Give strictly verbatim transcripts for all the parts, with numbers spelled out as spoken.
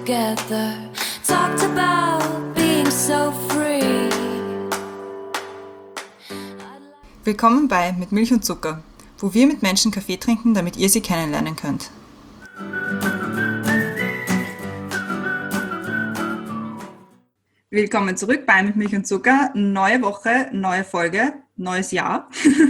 together, talked about being so free. Willkommen bei Mit Milch und Zucker, wo wir mit Menschen Kaffee trinken, damit ihr sie kennenlernen könnt. Willkommen zurück bei Mit Milch und Zucker. Neue Woche, neue Folge, neues Jahr.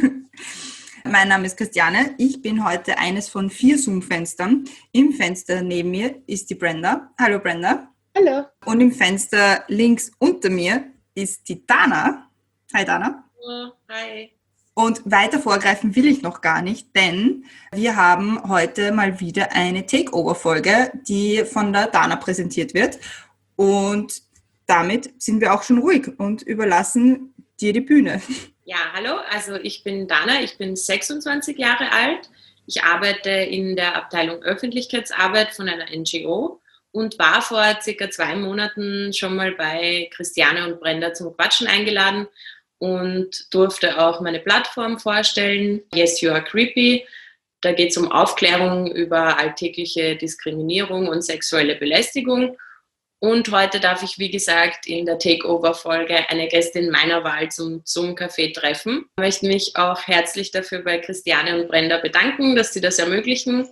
Mein Name ist Christiane. Ich bin heute eines von vier Zoom-Fenstern. Im Fenster neben mir ist die Brenda. Hallo Brenda. Hallo. Und im Fenster links unter mir ist die Dana. Hi Dana. Hallo. Hi. Und weiter vorgreifen will ich noch gar nicht, denn wir haben heute mal wieder eine Takeover-Folge, die von der Dana präsentiert wird. Und damit sind wir auch schon ruhig und überlassen dir die Bühne. Ja, hallo, also ich bin Dana, ich bin sechsundzwanzig Jahre alt. Ich arbeite in der Abteilung Öffentlichkeitsarbeit von einer N G O und war vor circa zwei Monaten schon mal bei Christiane und Brenda zum Quatschen eingeladen und durfte auch meine Plattform vorstellen, Yes, You Are Creepy. Da geht es um Aufklärung über alltägliche Diskriminierung und sexuelle Belästigung. Und heute darf ich, wie gesagt, in der Takeover-Folge eine Gästin meiner Wahl zum Zoom-Café treffen. Ich möchte mich auch herzlich dafür bei Christiane und Brenda bedanken, dass sie das ermöglichen.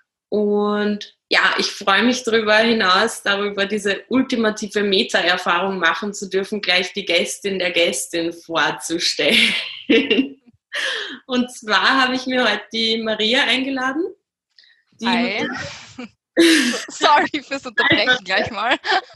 Und ja, ich freue mich darüber hinaus, darüber diese ultimative Meta-Erfahrung machen zu dürfen, gleich die Gästin der Gästin vorzustellen. Und zwar habe ich mir heute die Maria eingeladen. Die Hi. Sorry fürs Unterbrechen gleich mal.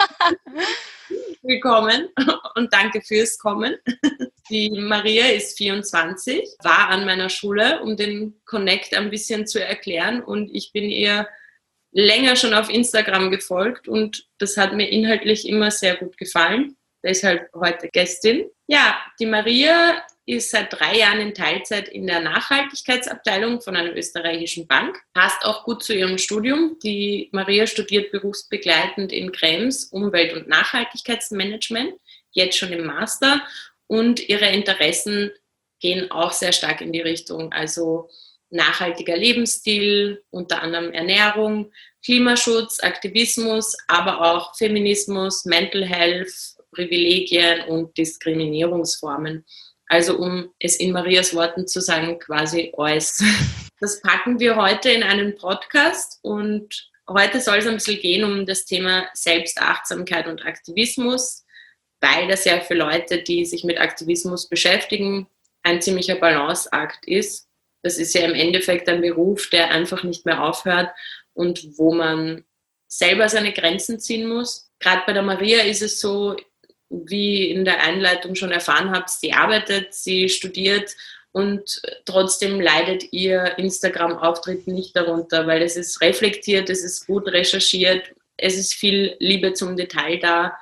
Willkommen und danke fürs Kommen. Die Maria ist vierundzwanzig, war an meiner Schule, um den Connect ein bisschen zu erklären, und ich bin ihr länger schon auf Instagram gefolgt und das hat mir inhaltlich immer sehr gut gefallen. Deshalb heute Gästin. Ja, die Maria ist seit drei Jahren in Teilzeit in der Nachhaltigkeitsabteilung von einer österreichischen Bank. Passt auch gut zu ihrem Studium. Die Maria studiert berufsbegleitend in Krems Umwelt- und Nachhaltigkeitsmanagement, jetzt schon im Master. Und ihre Interessen gehen auch sehr stark in die Richtung, also nachhaltiger Lebensstil, unter anderem Ernährung, Klimaschutz, Aktivismus, aber auch Feminismus, Mental Health, Privilegien und Diskriminierungsformen. Also um es in Marias Worten zu sagen, quasi alles. Das packen wir heute in einen Podcast und heute soll es ein bisschen gehen um das Thema Selbstachtsamkeit und Aktivismus, weil das ja für Leute, die sich mit Aktivismus beschäftigen, ein ziemlicher Balanceakt ist. Das ist ja im Endeffekt ein Beruf, der einfach nicht mehr aufhört und wo man selber seine Grenzen ziehen muss. Gerade bei der Maria ist es so, wie in der Einleitung schon erfahren habt, sie arbeitet, sie studiert und trotzdem leidet ihr Instagram-Auftritt nicht darunter, weil es ist reflektiert, es ist gut recherchiert, es ist viel Liebe zum Detail da.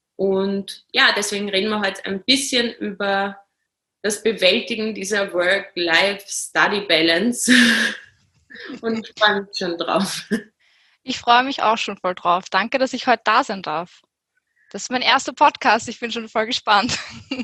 Und ja, deswegen reden wir heute ein bisschen über das Bewältigen dieser Work-Life-Study-Balance und ich freue mich schon drauf. Ich freue mich auch schon voll drauf. Danke, dass ich heute da sein darf. Das ist mein erster Podcast, ich bin schon voll gespannt.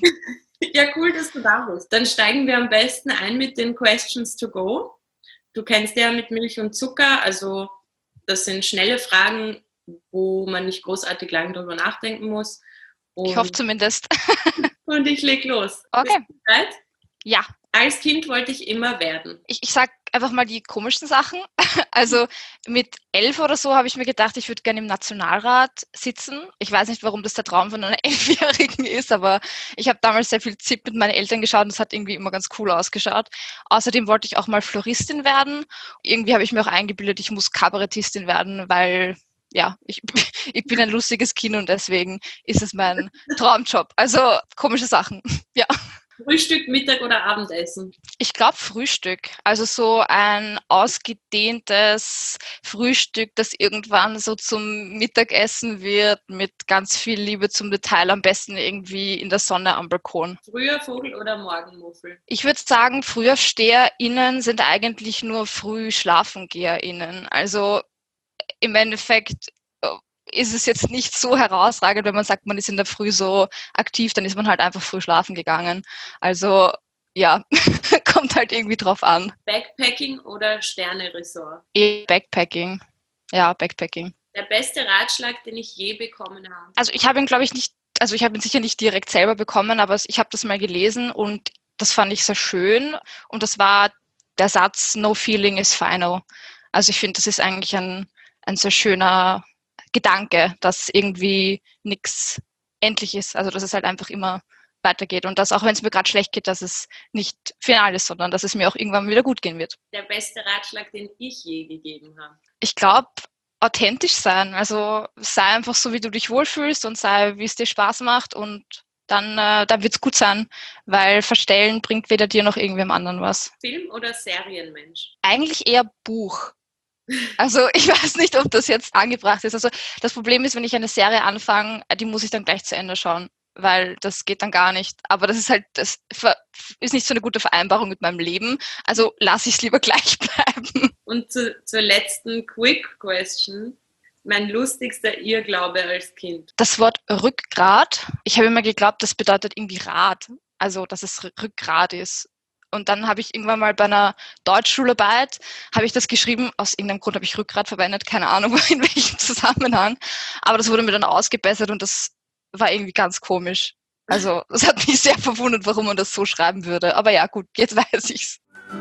Ja, cool, dass du da bist. Dann steigen wir am besten ein mit den Questions to go. Du kennst ja mit Milch und Zucker, also das sind schnelle Fragen, wo man nicht großartig lange drüber nachdenken muss. Und, ich hoffe zumindest. Und ich leg los. Okay. Bist du bereit? Ja. Als Kind wollte ich immer werden. Ich, ich sag einfach mal die komischsten Sachen. Also mit elf oder so habe ich mir gedacht, ich würde gerne im Nationalrat sitzen. Ich weiß nicht, warum das der Traum von einer Elfjährigen ist, aber ich habe damals sehr viel Z I P mit meinen Eltern geschaut und es hat irgendwie immer ganz cool ausgeschaut. Außerdem wollte ich auch mal Floristin werden. Irgendwie habe ich mir auch eingebildet, ich muss Kabarettistin werden, weil ja, ich, ich bin ein lustiges Kind und deswegen ist es mein Traumjob. Also komische Sachen, ja. Frühstück, Mittag oder Abendessen? Ich glaube Frühstück. Also so ein ausgedehntes Frühstück, das irgendwann so zum Mittagessen wird, mit ganz viel Liebe zum Detail, am besten irgendwie in der Sonne am Balkon. Früher Vogel oder Morgenmuffel? Ich würde sagen, FrühaufsteherInnen sind eigentlich nur Frühschlafengeherinnen. Also im Endeffekt ist es jetzt nicht so herausragend, wenn man sagt, man ist in der Früh so aktiv, dann ist man halt einfach früh schlafen gegangen. Also ja, kommt halt irgendwie drauf an. Backpacking oder Sterne-Resort? Eh Backpacking. Ja, Backpacking. Der beste Ratschlag, den ich je bekommen habe. Also ich habe ihn, glaube ich, nicht, also ich habe ihn sicher nicht direkt selber bekommen, aber ich habe das mal gelesen und das fand ich sehr schön. Und das war der Satz, no feeling is final. Also ich finde, das ist eigentlich ein, ein sehr schöner Gedanke, dass irgendwie nichts endlich ist. Also dass es halt einfach immer weitergeht und dass auch wenn es mir gerade schlecht geht, dass es nicht final ist, sondern dass es mir auch irgendwann wieder gut gehen wird. Der beste Ratschlag, den ich je gegeben habe. Ich glaube, authentisch sein. Also sei einfach so, wie du dich wohlfühlst und sei, wie es dir Spaß macht und dann, äh, dann wird es gut sein, weil Verstellen bringt weder dir noch irgendwem anderen was. Film- oder Serienmensch? Eigentlich eher Buch. Also ich weiß nicht, ob das jetzt angebracht ist. Also das Problem ist, wenn ich eine Serie anfange, die muss ich dann gleich zu Ende schauen, weil das geht dann gar nicht. Aber das ist halt, das ist nicht so eine gute Vereinbarung mit meinem Leben. Also lasse ich es lieber gleich bleiben. Und zu, zur letzten Quick Question. Mein lustigster Irrglaube als Kind. Das Wort Rückgrat, ich habe immer geglaubt, das bedeutet irgendwie Rad. Also, dass es Rückgrat ist. Und dann habe ich irgendwann mal bei einer Deutschschularbeit, habe ich das geschrieben, aus irgendeinem Grund habe ich Rückgrat verwendet, keine Ahnung in welchem Zusammenhang. Aber das wurde mir dann ausgebessert und das war irgendwie ganz komisch. Also, das hat mich sehr verwundert, warum man das so schreiben würde. Aber ja, gut, jetzt weiß ich's.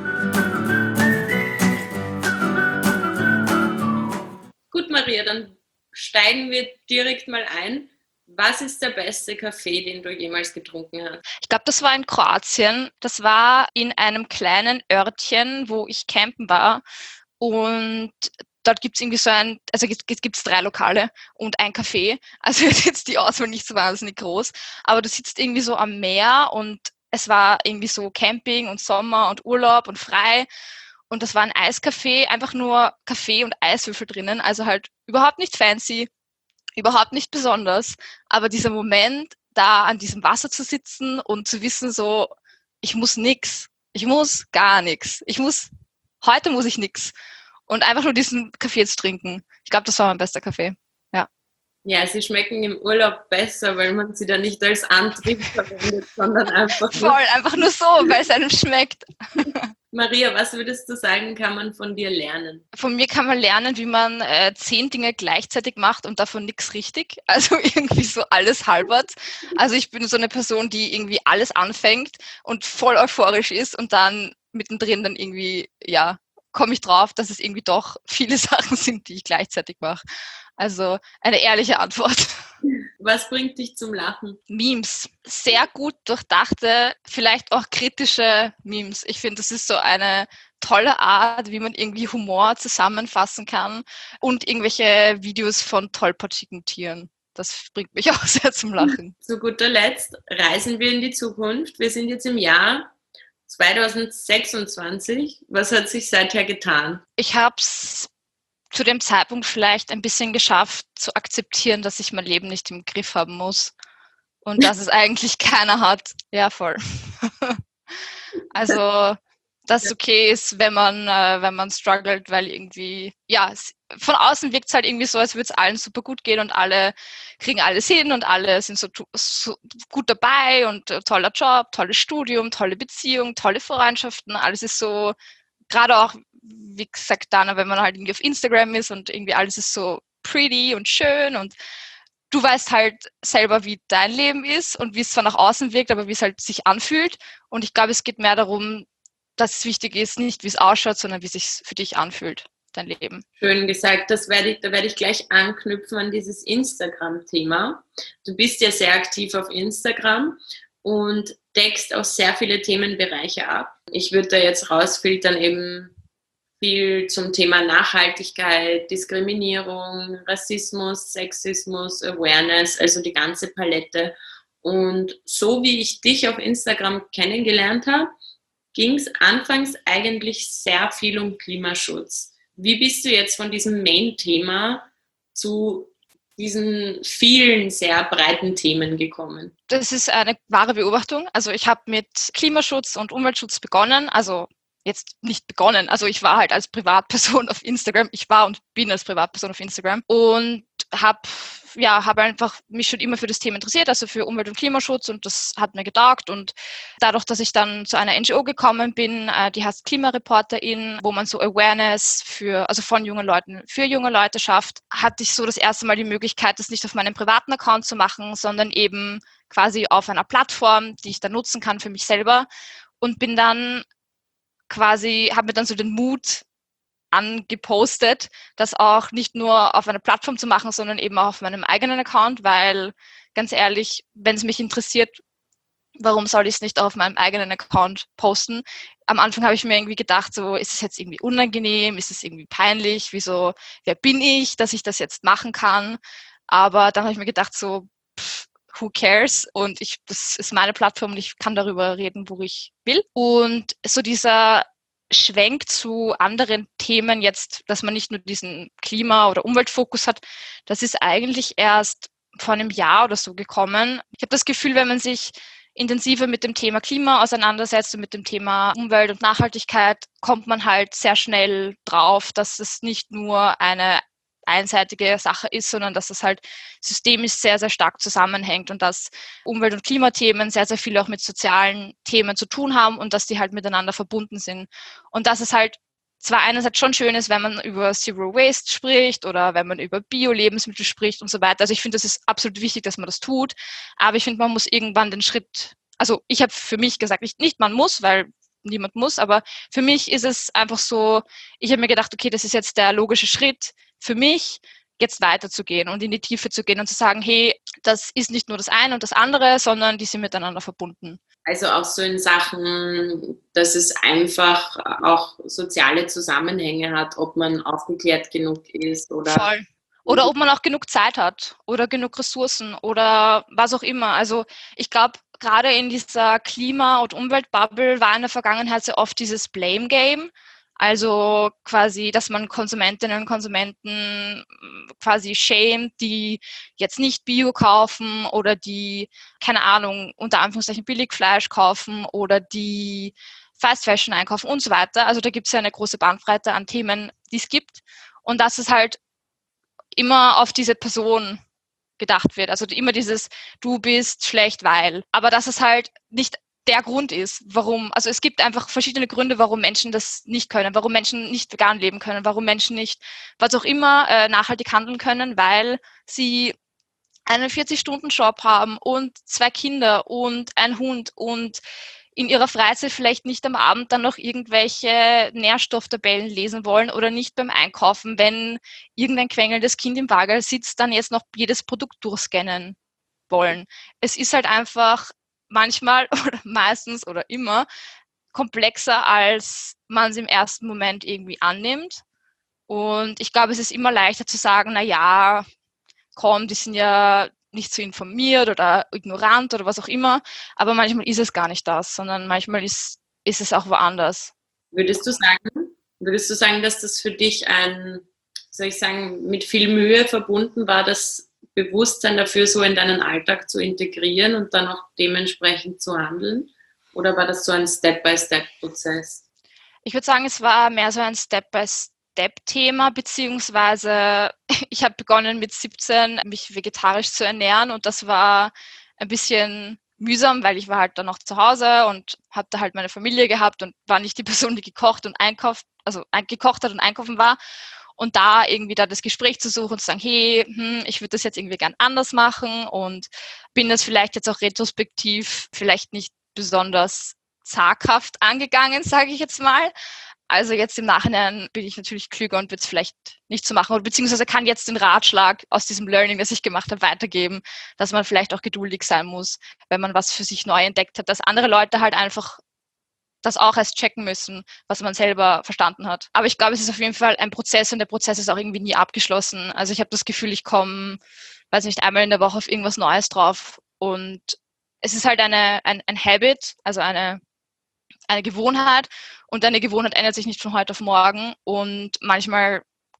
Gut, Maria, dann steigen wir direkt mal ein. Was ist der beste Kaffee, den du jemals getrunken hast? Ich glaube, das war in Kroatien. Das war in einem kleinen Örtchen, wo ich campen war. Und dort gibt es irgendwie so ein, also gibt es drei Lokale und ein Café. Also ist jetzt die Auswahl nicht so wahnsinnig groß. Aber du sitzt irgendwie so am Meer und es war irgendwie so Camping und Sommer und Urlaub und frei. Und das war ein Eiscafé, einfach nur Kaffee und Eiswürfel drinnen. Also halt überhaupt nicht fancy, überhaupt nicht besonders. Aber dieser Moment, da an diesem Wasser zu sitzen und zu wissen so, ich muss nix. Ich muss gar nichts. Ich muss, heute muss ich nix. Und einfach nur diesen Kaffee zu trinken. Ich glaube, das war mein bester Kaffee. Ja. Ja, sie schmecken im Urlaub besser, weil man sie dann nicht als Antrieb verwendet, sondern einfach Voll, nur einfach nur so, weil es einem schmeckt. Maria, was würdest du sagen, kann man von dir lernen? Von mir kann man lernen, wie man äh, zehn Dinge gleichzeitig macht und davon nichts richtig. Also irgendwie so alles halbert. Also ich bin so eine Person, die irgendwie alles anfängt und voll euphorisch ist und dann mittendrin dann irgendwie, ja, komme ich drauf, dass es irgendwie doch viele Sachen sind, die ich gleichzeitig mache. Also eine ehrliche Antwort. Was bringt dich zum Lachen? Memes. Sehr gut durchdachte, vielleicht auch kritische Memes. Ich finde, das ist so eine tolle Art, wie man irgendwie Humor zusammenfassen kann und irgendwelche Videos von tollpatschigen Tieren. Das bringt mich auch sehr zum Lachen. Zu guter Letzt reisen wir in die Zukunft. Wir sind jetzt im Jahr zwanzig sechsundzwanzig. Was hat sich seither getan? Ich habe es zu dem Zeitpunkt vielleicht ein bisschen geschafft, zu akzeptieren, dass ich mein Leben nicht im Griff haben muss und dass es eigentlich keiner hat. Ja, voll. Also, dass es okay ist, wenn man, äh, wenn man struggelt, weil irgendwie, ja, es, von außen wirkt es halt irgendwie so, als würde es allen super gut gehen und alle kriegen alles hin und alle sind so, so gut dabei und äh, toller Job, tolles Studium, tolle Beziehung, tolle Freundschaften, alles ist so, gerade auch, wie gesagt, Dana, wenn man halt irgendwie auf Instagram ist und irgendwie alles ist so pretty und schön und du weißt halt selber, wie dein Leben ist und wie es zwar nach außen wirkt, aber wie es halt sich anfühlt. Und ich glaube, es geht mehr darum, dass es wichtig ist, nicht wie es ausschaut, sondern wie es sich für dich anfühlt, dein Leben. Schön gesagt, das werde ich, da werde ich gleich anknüpfen an dieses Instagram-Thema. Du bist ja sehr aktiv auf Instagram und deckst auch sehr viele Themenbereiche ab. Ich würde da jetzt rausfiltern eben viel zum Thema Nachhaltigkeit, Diskriminierung, Rassismus, Sexismus, Awareness, also die ganze Palette. Und so wie ich dich auf Instagram kennengelernt habe, ging es anfangs eigentlich sehr viel um Klimaschutz. Wie bist du jetzt von diesem Main-Thema zu diesen vielen sehr breiten Themen gekommen? Das ist eine wahre Beobachtung. Also ich habe mit Klimaschutz und Umweltschutz begonnen, also jetzt nicht begonnen. Also ich war halt als Privatperson auf Instagram. Ich war und bin als Privatperson auf Instagram und habe ja, habe einfach mich schon immer für das Thema interessiert, also für Umwelt- und Klimaschutz, und das hat mir getaugt. Und dadurch, dass ich dann zu einer N G O gekommen bin, äh, die heißt Klimareporterin, wo man so Awareness für, also von jungen Leuten für junge Leute schafft, hatte ich so das erste Mal die Möglichkeit, das nicht auf meinem privaten Account zu machen, sondern eben quasi auf einer Plattform, die ich dann nutzen kann für mich selber, und bin dann quasi, habe mir dann so den Mut angepostet, das auch nicht nur auf einer Plattform zu machen, sondern eben auch auf meinem eigenen Account, weil ganz ehrlich, wenn es mich interessiert, warum soll ich es nicht auf meinem eigenen Account posten? Am Anfang habe ich mir irgendwie gedacht, so, ist es jetzt irgendwie unangenehm, ist es irgendwie peinlich, wieso, wer bin ich, dass ich das jetzt machen kann? Aber dann habe ich mir gedacht, so, pff, who cares? Und ich, das ist meine Plattform und ich kann darüber reden, wo ich will. Und so dieser Schwenk zu anderen Themen jetzt, dass man nicht nur diesen Klima- oder Umweltfokus hat, das ist eigentlich erst vor einem Jahr oder so gekommen. Ich habe das Gefühl, wenn man sich intensiver mit dem Thema Klima auseinandersetzt und mit dem Thema Umwelt und Nachhaltigkeit, kommt man halt sehr schnell drauf, dass es nicht nur eine einseitige Sache ist, sondern dass es halt systemisch sehr, sehr stark zusammenhängt und dass Umwelt- und Klimathemen sehr, sehr viel auch mit sozialen Themen zu tun haben und dass die halt miteinander verbunden sind. Und dass es halt zwar einerseits schon schön ist, wenn man über Zero Waste spricht oder wenn man über Bio-Lebensmittel spricht und so weiter. Also ich finde, das ist absolut wichtig, dass man das tut, aber ich finde, man muss irgendwann den Schritt, also ich habe für mich gesagt, nicht, nicht man muss, weil niemand muss, aber für mich ist es einfach so, ich habe mir gedacht, okay, das ist jetzt der logische Schritt für mich, jetzt weiterzugehen und in die Tiefe zu gehen und zu sagen, hey, das ist nicht nur das eine und das andere, sondern die sind miteinander verbunden. Also auch so in Sachen, dass es einfach auch soziale Zusammenhänge hat, ob man aufgeklärt genug ist oder... Voll. Oder ob man auch genug Zeit hat oder genug Ressourcen oder was auch immer. Also ich glaube, gerade in dieser Klima- und Umweltbubble war in der Vergangenheit sehr oft dieses Blame-Game. Also quasi, dass man Konsumentinnen und Konsumenten quasi schämt, die jetzt nicht Bio kaufen oder die, keine Ahnung, unter Anführungszeichen Billigfleisch kaufen oder die Fast Fashion einkaufen und so weiter. Also da gibt es ja eine große Bandbreite an Themen, die es gibt. Und dass es halt immer auf diese Person gedacht wird. Also immer dieses, du bist schlecht, weil. Aber dass es halt nicht der Grund ist, warum, also es gibt einfach verschiedene Gründe, warum Menschen das nicht können, warum Menschen nicht vegan leben können, warum Menschen nicht, was auch immer, äh, nachhaltig handeln können, weil sie einen vierzig-Stunden-Job haben und zwei Kinder und einen Hund und in ihrer Freizeit vielleicht nicht am Abend dann noch irgendwelche Nährstofftabellen lesen wollen oder nicht beim Einkaufen, wenn irgendein quengelndes Kind im Wagen sitzt, dann jetzt noch jedes Produkt durchscannen wollen. Es ist halt einfach manchmal oder meistens oder immer komplexer, als man es im ersten Moment irgendwie annimmt. Und ich glaube, es ist immer leichter zu sagen, na ja, komm, die sind ja nicht so informiert oder ignorant oder was auch immer. Aber manchmal ist es gar nicht das, sondern manchmal ist, ist es auch woanders. Würdest du sagen, würdest du sagen, dass das für dich ein, soll ich sagen, mit viel Mühe verbunden war, das Bewusstsein dafür so in deinen Alltag zu integrieren und dann auch dementsprechend zu handeln? Oder war das so ein Step-by-Step-Prozess? Ich würde sagen, es war mehr so ein Step-by-Step-Thema, beziehungsweise ich habe begonnen mit siebzehn, mich vegetarisch zu ernähren, und das war ein bisschen mühsam, weil ich war halt dann noch zu Hause und habe da halt meine Familie gehabt und war nicht die Person, die gekocht und einkauft, also gekocht hat und einkaufen war. Und da irgendwie da das Gespräch zu suchen und zu sagen, hey, hm, ich würde das jetzt irgendwie gern anders machen, und bin das vielleicht jetzt auch retrospektiv vielleicht nicht besonders zaghaft angegangen, sage ich jetzt mal. Also jetzt im Nachhinein bin ich natürlich klüger und würde es vielleicht nicht so machen, oder beziehungsweise kann jetzt den Ratschlag aus diesem Learning, das ich gemacht habe, weitergeben, dass man vielleicht auch geduldig sein muss, wenn man was für sich neu entdeckt hat, dass andere Leute halt einfach das auch erst checken müssen, was man selber verstanden hat. Aber ich glaube, es ist auf jeden Fall ein Prozess, und der Prozess ist auch irgendwie nie abgeschlossen. Also ich habe das Gefühl, ich komme, weiß nicht, einmal in der Woche auf irgendwas Neues drauf, und es ist halt eine, ein, ein Habit, also eine, eine Gewohnheit, und eine Gewohnheit ändert sich nicht von heute auf morgen, und manchmal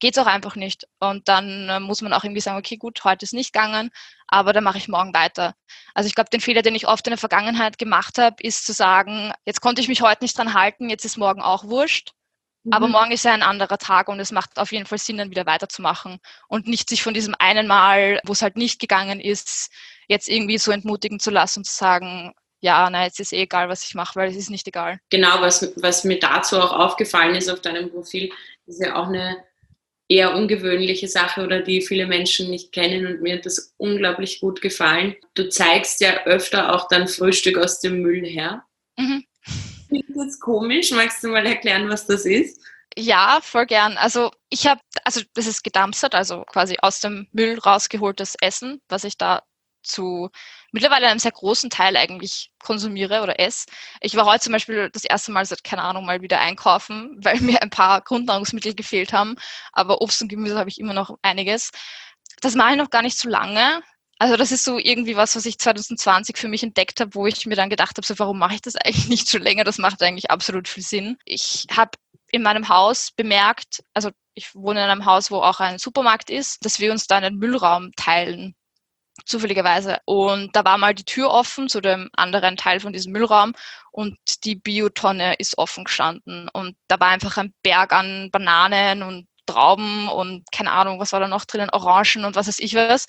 geht es auch einfach nicht. Und dann äh, muss man auch irgendwie sagen, okay, gut, heute ist nicht gegangen, aber dann mache ich morgen weiter. Also ich glaube, den Fehler, den ich oft in der Vergangenheit gemacht habe, ist zu sagen, jetzt konnte ich mich heute nicht dran halten, jetzt ist morgen auch wurscht. Mhm. Aber morgen ist ja ein anderer Tag und es macht auf jeden Fall Sinn, dann wieder weiterzumachen und nicht sich von diesem einen Mal, wo es halt nicht gegangen ist, jetzt irgendwie so entmutigen zu lassen und zu sagen, ja, na, jetzt ist eh egal, was ich mache, weil es ist nicht egal. Genau, was, was mir dazu auch aufgefallen ist auf deinem Profil, ist ja auch eine eher ungewöhnliche Sache oder die viele Menschen nicht kennen und mir hat das unglaublich gut gefallen. Du zeigst ja öfter auch dein Frühstück aus dem Müll her. Mhm. Klingt das komisch? Magst du mal erklären, was das ist? Ja, voll gern. Also ich habe, also das ist gedumpstert, also quasi aus dem Müll rausgeholtes Essen, was ich da zu mittlerweile einem sehr großen Teil eigentlich konsumiere oder esse. Ich war heute zum Beispiel das erste Mal seit, keine Ahnung, mal wieder einkaufen, weil mir ein paar Grundnahrungsmittel gefehlt haben. Aber Obst und Gemüse habe ich immer noch einiges. Das mache ich noch gar nicht so lange. Also das ist so irgendwie was, was ich zwanzig zwanzig für mich entdeckt habe, wo ich mir dann gedacht habe, so warum mache ich das eigentlich nicht schon länger? Das macht eigentlich absolut viel Sinn. Ich habe in meinem Haus bemerkt, also ich wohne in einem Haus, wo auch ein Supermarkt ist, dass wir uns da einen Müllraum teilen. Zufälligerweise. Und da war mal die Tür offen zu dem anderen Teil von diesem Müllraum und die Biotonne ist offen gestanden. Und da war einfach ein Berg an Bananen und Trauben und keine Ahnung, was war da noch drinnen, Orangen und was weiß ich was.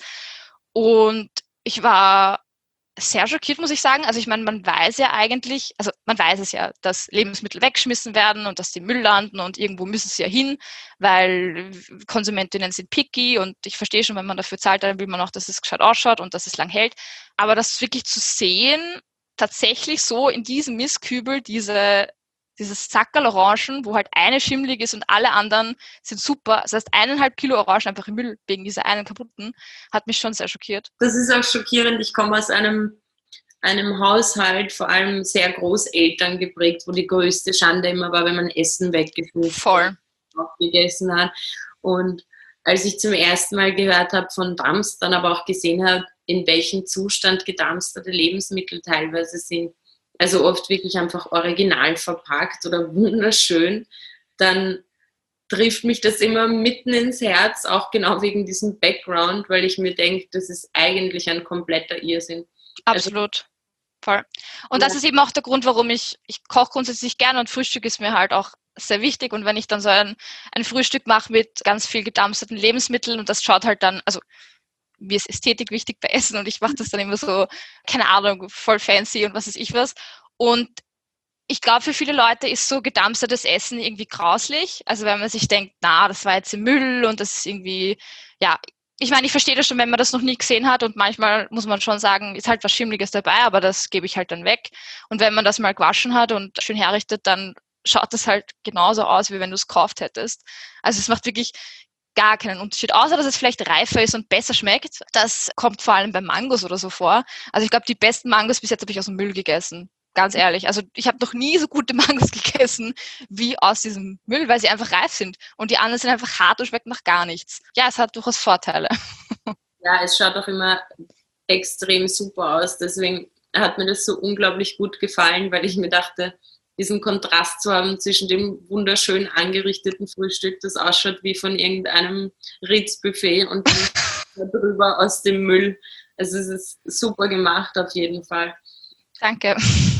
Und ich war sehr schockiert, muss ich sagen. Also ich meine, man weiß ja eigentlich, also man weiß es ja, dass Lebensmittel weggeschmissen werden und dass die Müll landen und irgendwo müssen sie ja hin, weil Konsumentinnen sind picky und ich verstehe schon, wenn man dafür zahlt, dann will man auch, dass es gescheit ausschaut und dass es lang hält. Aber das wirklich zu sehen, tatsächlich so in diesem Mistkübel diese dieses Sackerl Orangen, wo halt eine schimmelig ist und alle anderen sind super. Das heißt, eineinhalb Kilo Orangen einfach im Müll wegen dieser einen kaputten, hat mich schon sehr schockiert. Das ist auch schockierend. Ich komme aus einem, einem Haushalt, vor allem sehr Großeltern geprägt, wo die größte Schande immer war, wenn man Essen weggeschmissen Voll. gegessen hat. Und als ich zum ersten Mal gehört habe von Dumpstern, aber auch gesehen habe, in welchem Zustand gedumpsterte Lebensmittel teilweise sind, also oft wirklich einfach original verpackt oder wunderschön, dann trifft mich das immer mitten ins Herz, auch genau wegen diesem Background, weil ich mir denke, das ist eigentlich ein kompletter Irrsinn. Absolut. Voll. Und das ist eben auch der Grund, warum ich, ich koche grundsätzlich gerne und Frühstück ist mir halt auch sehr wichtig. Und wenn ich dann so ein, ein Frühstück mache mit ganz viel gedumpsterten Lebensmitteln und das schaut halt dann, also mir ist Ästhetik wichtig bei Essen und ich mache das dann immer so, keine Ahnung, voll fancy und was weiß ich was. Und ich glaube, für viele Leute ist so gedumpstertes Essen irgendwie grauslich. Also wenn man sich denkt, na, das war jetzt im Müll und das ist irgendwie, ja, ich meine, ich verstehe das schon, wenn man das noch nie gesehen hat und manchmal muss man schon sagen, ist halt was Schimmliges dabei, aber das gebe ich halt dann weg. Und wenn man das mal gewaschen hat und schön herrichtet, dann schaut das halt genauso aus, wie wenn du es gekauft hättest. Also es macht wirklich gar keinen Unterschied, außer dass es vielleicht reifer ist und besser schmeckt. Das kommt vor allem bei Mangos oder so vor. Also ich glaube, die besten Mangos bis jetzt habe ich aus dem Müll gegessen. Ganz ehrlich. Also ich habe noch nie so gute Mangos gegessen wie aus diesem Müll, weil sie einfach reif sind. Und die anderen sind einfach hart und schmecken nach gar nichts. Ja, es hat durchaus Vorteile. Ja, es schaut auch immer extrem super aus. Deswegen hat mir das so unglaublich gut gefallen, weil ich mir dachte, diesen Kontrast zu haben zwischen dem wunderschön angerichteten Frühstück, das ausschaut wie von irgendeinem Ritz-Buffet und drüber aus dem Müll. Also es ist super gemacht auf jeden Fall. Danke.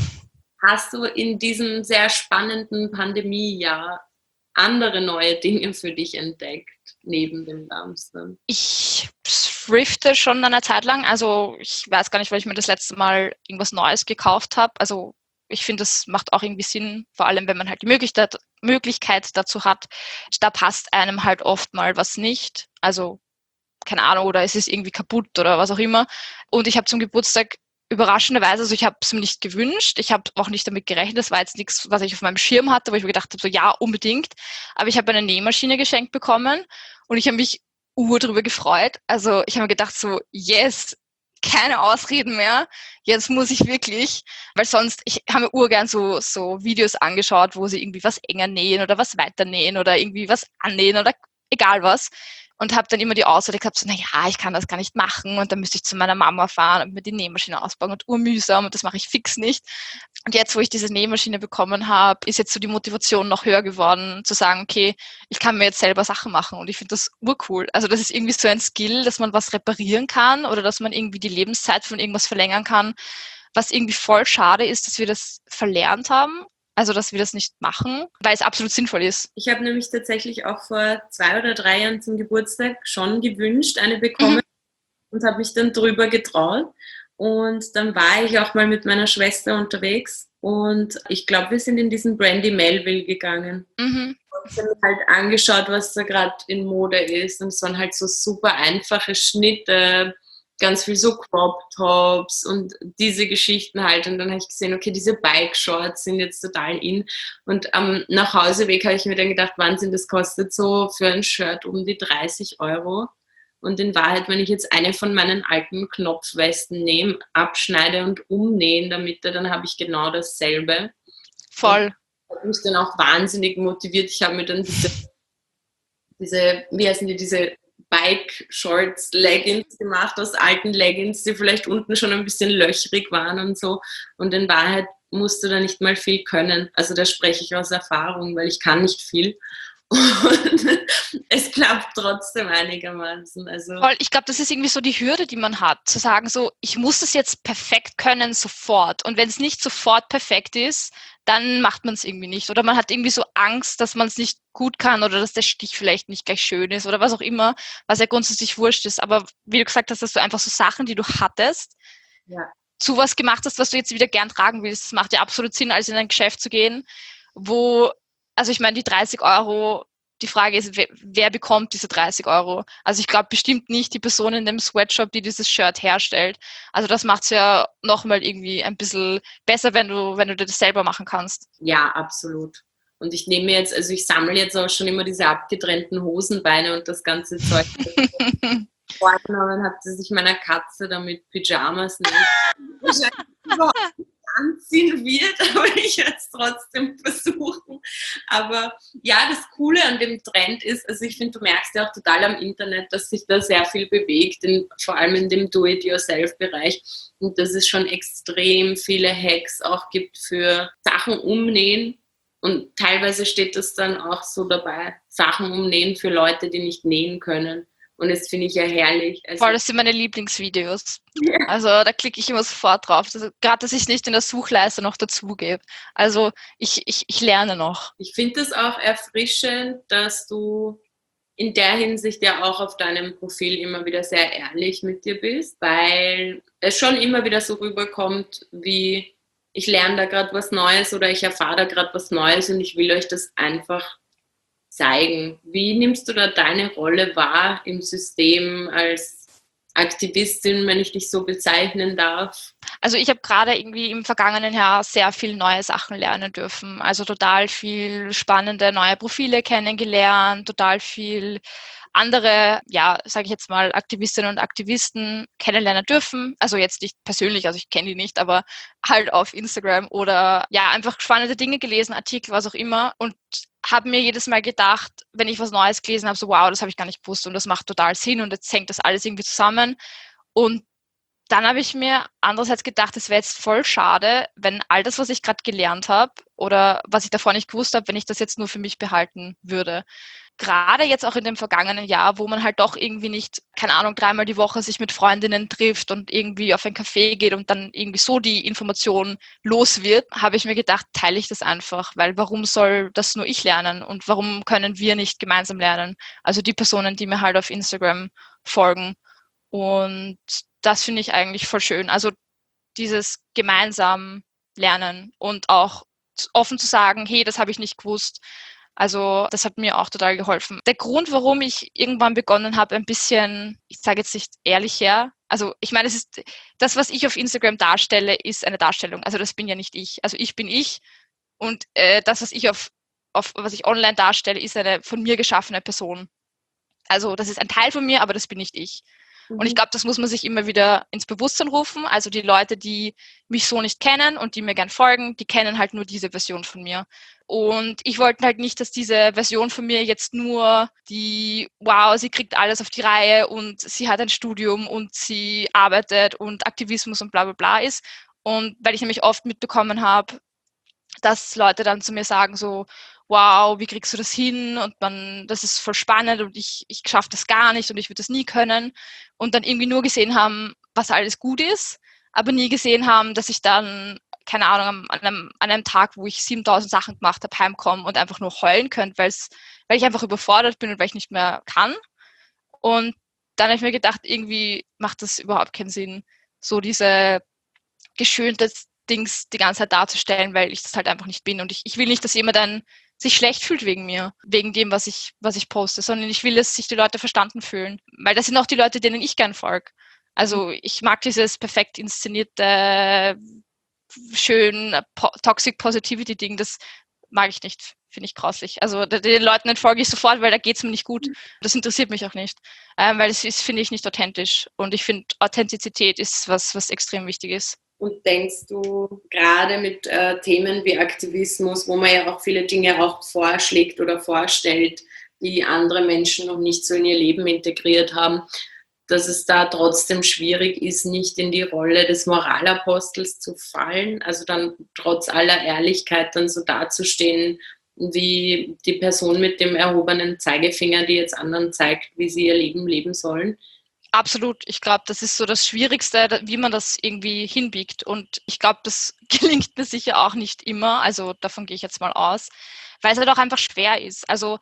Hast du in diesem sehr spannenden Pandemiejahr andere neue Dinge für dich entdeckt, neben dem Dumpstern? Ich thrifte schon eine Zeit lang. Also ich weiß gar nicht, weil ich mir das letzte Mal irgendwas Neues gekauft habe. Also ich finde, das macht auch irgendwie Sinn, vor allem wenn man halt die Möglichkeit, Möglichkeit dazu hat. Da passt einem halt oft mal was nicht. Also keine Ahnung, oder es ist irgendwie kaputt oder was auch immer. Und ich habe zum Geburtstag überraschenderweise, also ich habe es mir nicht gewünscht, ich habe auch nicht damit gerechnet, das war jetzt nichts, was ich auf meinem Schirm hatte, wo ich mir gedacht habe, so ja, unbedingt. Aber ich habe eine Nähmaschine geschenkt bekommen und ich habe mich ur drüber gefreut. Also ich habe mir gedacht so, yes, keine Ausreden mehr, jetzt muss ich wirklich, weil sonst, ich habe mir urgern so, so Videos angeschaut, wo sie irgendwie was enger nähen oder was weiter nähen oder irgendwie was annähen oder egal was. und habe dann immer die Ausrede gehabt, so, naja, ich kann das gar nicht machen und dann müsste ich zu meiner Mama fahren und mir die Nähmaschine ausbauen und urmühsam und das mache ich fix nicht. Und jetzt, wo ich diese Nähmaschine bekommen habe, ist jetzt so die Motivation noch höher geworden, zu sagen, okay, ich kann mir jetzt selber Sachen machen und ich finde das urcool. Also das ist irgendwie so ein Skill, dass man was reparieren kann oder dass man irgendwie die Lebenszeit von irgendwas verlängern kann, was irgendwie voll schade ist, dass wir das verlernt haben. Also, dass wir das nicht machen, weil es absolut sinnvoll ist. Ich habe nämlich tatsächlich auch vor zwei oder drei Jahren zum Geburtstag schon gewünscht, eine bekommen mhm. und habe mich dann drüber getraut. Und dann war ich auch mal mit meiner Schwester unterwegs und ich glaube, wir sind in diesen Brandy Melville gegangen. Mhm. Und ich habe mir halt angeschaut, was da gerade in Mode ist. Und es waren halt so super einfache Schnitte, ganz viel so Crop-Tops und diese Geschichten halt. Und dann habe ich gesehen, okay, diese Bike-Shorts sind jetzt total in. Und am Nachhauseweg habe ich mir dann gedacht, Wahnsinn, das kostet so für ein Shirt um die dreißig Euro. Und in Wahrheit, wenn ich jetzt eine von meinen alten Knopfwesten nehme, abschneide und umnähe in der Mitte, dann habe ich genau dasselbe. Voll. Das hat mich dann auch wahnsinnig motiviert. Ich habe mir dann diese, diese wie heißen die, diese Bike-Shorts, Leggings gemacht aus alten Leggings, die vielleicht unten schon ein bisschen löchrig waren und so. Und in Wahrheit musst du da nicht mal viel können. Also da spreche ich aus Erfahrung, weil ich kann nicht viel. Und es klappt trotzdem einigermaßen. Also Voll, ich glaube, das ist irgendwie so die Hürde, die man hat, zu sagen so, ich muss das jetzt perfekt können, sofort. Und wenn es nicht sofort perfekt ist, dann macht man es irgendwie nicht. Oder man hat irgendwie so Angst, dass man es nicht gut kann oder dass der Stich vielleicht nicht gleich schön ist oder was auch immer, was ja grundsätzlich wurscht ist. Aber wie du gesagt hast, dass du einfach so Sachen, die du hattest, ja. zu was gemacht hast, was du jetzt wieder gern tragen willst. Das macht ja absolut Sinn, als in ein Geschäft zu gehen, wo, also ich meine, die dreißig Euro, die Frage ist, wer, wer bekommt diese dreißig Euro? Also ich glaube bestimmt nicht die Person in dem Sweatshop, die dieses Shirt herstellt. Also das macht es ja nochmal irgendwie ein bisschen besser, wenn du, wenn du das selber machen kannst. Ja, absolut. Und ich nehme jetzt, also ich sammle jetzt auch schon immer diese abgetrennten Hosenbeine und das ganze Zeug. Vorgenommen hat sie sich meiner Katze damit Pyjamas nicht anziehen wird, aber ich werde es trotzdem versuchen. Aber ja, das Coole an dem Trend ist, also ich finde, du merkst ja auch total am Internet, dass sich da sehr viel bewegt, in, vor allem in dem Do-it-yourself-Bereich und dass es schon extrem viele Hacks auch gibt für Sachen umnähen und teilweise steht das dann auch so dabei, Sachen umnähen für Leute, die nicht nähen können. Und das finde ich ja herrlich. Also Voll, das sind meine Lieblingsvideos. Ja. Also da klicke ich immer sofort drauf. Also, gerade, dass ich es nicht in der Suchleiste noch dazugebe. Also ich, ich, ich lerne noch. Ich finde es auch erfrischend, dass du in der Hinsicht ja auch auf deinem Profil immer wieder sehr ehrlich mit dir bist, weil es schon immer wieder so rüberkommt, wie ich lerne da gerade was Neues oder ich erfahre da gerade was Neues und ich will euch das einfach zeigen. Wie nimmst du da deine Rolle wahr im System als Aktivistin, wenn ich dich so bezeichnen darf? Also ich habe gerade irgendwie im vergangenen Jahr sehr viel neue Sachen lernen dürfen. Also total viel spannende neue Profile kennengelernt, total viel andere, ja, sage ich jetzt mal, Aktivistinnen und Aktivisten kennenlernen dürfen. Also jetzt nicht persönlich, also ich kenne die nicht, aber halt auf Instagram oder ja, einfach spannende Dinge gelesen, Artikel, was auch immer und habe mir jedes Mal gedacht, wenn ich was Neues gelesen habe, so wow, das habe ich gar nicht gewusst und das macht total Sinn und jetzt hängt das alles irgendwie zusammen und dann habe ich mir andererseits gedacht, es wäre jetzt voll schade, wenn all das, was ich gerade gelernt habe oder was ich davor nicht gewusst habe, wenn ich das jetzt nur für mich behalten würde. Gerade jetzt auch in dem vergangenen Jahr, wo man halt doch irgendwie nicht, keine Ahnung, dreimal die Woche sich mit Freundinnen trifft und irgendwie auf ein Café geht und dann irgendwie so die Information los wird, habe ich mir gedacht, teile ich das einfach, weil warum soll das nur ich lernen und warum können wir nicht gemeinsam lernen? Also die Personen, die mir halt auf Instagram folgen. Und das finde ich eigentlich voll schön. Also dieses gemeinsam lernen und auch offen zu sagen, hey, das habe ich nicht gewusst. Also das hat mir auch total geholfen. Der Grund, warum ich irgendwann begonnen habe, ein bisschen, ich sage jetzt nicht ehrlich her, also ich meine, es ist das, was ich auf Instagram darstelle, ist eine Darstellung. Also das bin ja nicht ich. Also ich bin ich und äh, das, was ich auf, auf was ich online darstelle, ist eine von mir geschaffene Person. Also das ist ein Teil von mir, aber das bin nicht ich. Mhm. Und ich glaube, das muss man sich immer wieder ins Bewusstsein rufen. Also die Leute, die mich so nicht kennen und die mir gern folgen, die kennen halt nur diese Version von mir. Und ich wollte halt nicht, dass diese Version von mir jetzt nur die, wow, sie kriegt alles auf die Reihe und sie hat ein Studium und sie arbeitet und Aktivismus und bla bla bla ist. Und weil ich nämlich oft mitbekommen habe, dass Leute dann zu mir sagen so, wow, wie kriegst du das hin? Und man, das ist voll spannend und ich, ich schaffe das gar nicht und ich würde das nie können. Und dann irgendwie nur gesehen haben, was alles gut ist, aber nie gesehen haben, dass ich dann, keine Ahnung, an einem, an einem Tag, wo ich siebentausend Sachen gemacht habe, heimkomme und einfach nur heulen könnte, weil's, weil ich einfach überfordert bin und weil ich nicht mehr kann. Und dann habe ich mir gedacht, irgendwie macht das überhaupt keinen Sinn, so diese geschönte Dings die ganze Zeit darzustellen, weil ich das halt einfach nicht bin. Und ich, ich will nicht, dass jemand dann sich schlecht fühlt wegen mir, wegen dem, was ich, was ich poste, sondern ich will, dass sich die Leute verstanden fühlen. Weil das sind auch die Leute, denen ich gern folge. Also ich mag dieses perfekt inszenierte, schön po- Toxic Positivity Ding, das mag ich nicht, finde ich grauslich. Also den Leuten entfolge ich sofort, weil da geht es mir nicht gut. Das interessiert mich auch nicht, ähm, weil es ist, finde ich, nicht authentisch. Und ich finde, Authentizität ist was, was extrem wichtig ist. Und denkst du, gerade mit äh, Themen wie Aktivismus, wo man ja auch viele Dinge auch vorschlägt oder vorstellt, die andere Menschen noch nicht so in ihr Leben integriert haben, dass es da trotzdem schwierig ist, nicht in die Rolle des Moralapostels zu fallen, also dann trotz aller Ehrlichkeit dann so dazustehen, wie die Person mit dem erhobenen Zeigefinger, die jetzt anderen zeigt, wie sie ihr Leben leben sollen? Absolut. Ich glaube, das ist so das Schwierigste, wie man das irgendwie hinbiegt. Und ich glaube, das gelingt mir sicher auch nicht immer. Also davon gehe ich jetzt mal aus, weil es halt auch einfach schwer ist. Also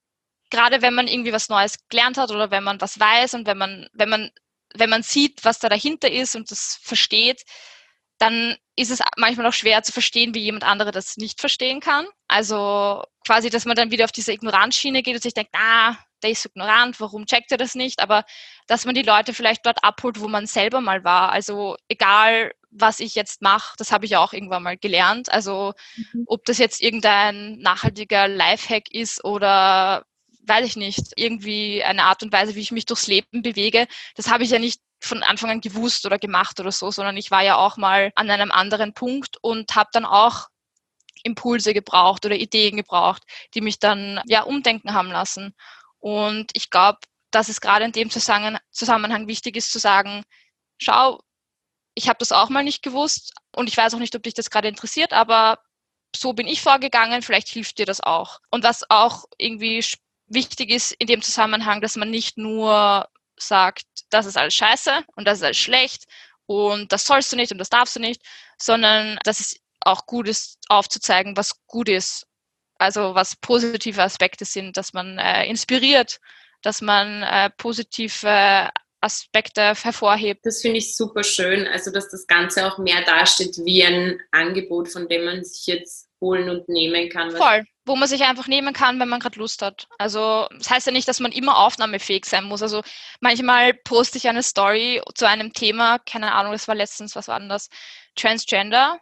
gerade wenn man irgendwie was Neues gelernt hat oder wenn man was weiß und wenn man, wenn man, wenn man sieht, was da dahinter ist und das versteht, dann ist es manchmal auch schwer zu verstehen, wie jemand andere das nicht verstehen kann. Also quasi, dass man dann wieder auf diese Ignoranzschiene geht und sich denkt, ah, der ist ignorant, warum checkt er das nicht? Aber dass man die Leute vielleicht dort abholt, wo man selber mal war. Also egal, was ich jetzt mache, das habe ich auch irgendwann mal gelernt. Also ob das jetzt irgendein nachhaltiger Lifehack ist oder weiß ich nicht, irgendwie eine Art und Weise, wie ich mich durchs Leben bewege, das habe ich ja nicht von Anfang an gewusst oder gemacht oder so, sondern ich war ja auch mal an einem anderen Punkt und habe dann auch Impulse gebraucht oder Ideen gebraucht, die mich dann ja umdenken haben lassen. Und ich glaube, dass es gerade in dem Zusammenhang wichtig ist zu sagen, schau, ich habe das auch mal nicht gewusst und ich weiß auch nicht, ob dich das gerade interessiert, aber so bin ich vorgegangen, vielleicht hilft dir das auch. Und was auch irgendwie wichtig ist in dem Zusammenhang, dass man nicht nur sagt, das ist alles scheiße und das ist alles schlecht und das sollst du nicht und das darfst du nicht, sondern dass es auch gut ist, aufzuzeigen, was gut ist. Also was positive Aspekte sind, dass man äh, inspiriert, dass man äh, positive Aspekte hervorhebt. Das finde ich super schön, also dass das Ganze auch mehr dasteht wie ein Angebot, von dem man sich jetzt holen und nehmen kann. Voll, wo man sich einfach nehmen kann, wenn man gerade Lust hat. Also das heißt ja nicht, dass man immer aufnahmefähig sein muss. Also manchmal poste ich eine Story zu einem Thema, keine Ahnung, das war letztens, was war denn das? Transgender,